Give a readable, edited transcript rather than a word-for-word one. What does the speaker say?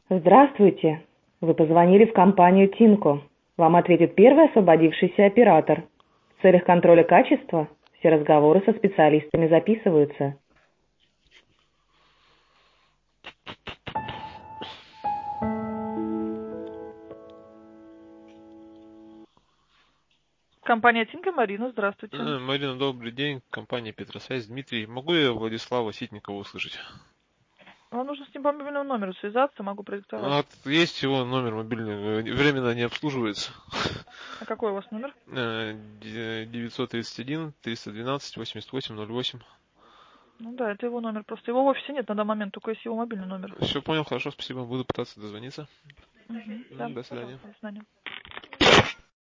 Здравствуйте. Вы позвонили в компанию Тинко. Вам ответит первый освободившийся оператор. В целях контроля качества все разговоры со специалистами записываются. Компания Тинко, Марина, здравствуйте. Марина, добрый день. Компания Петросвязь. Дмитрий, могу я Владислава Ситникова услышать? Вам нужно с ним по мобильному номеру связаться, могу продиктовать. Есть его номер мобильный, временно не обслуживается. А какой у вас номер? 931 312 8808. Ну да, это его номер. Просто его в офисе нет на данный момент, только есть его мобильный номер. Все понял, хорошо, спасибо. Буду пытаться дозвониться. Да, До свидания. пожалуйста, до свидания.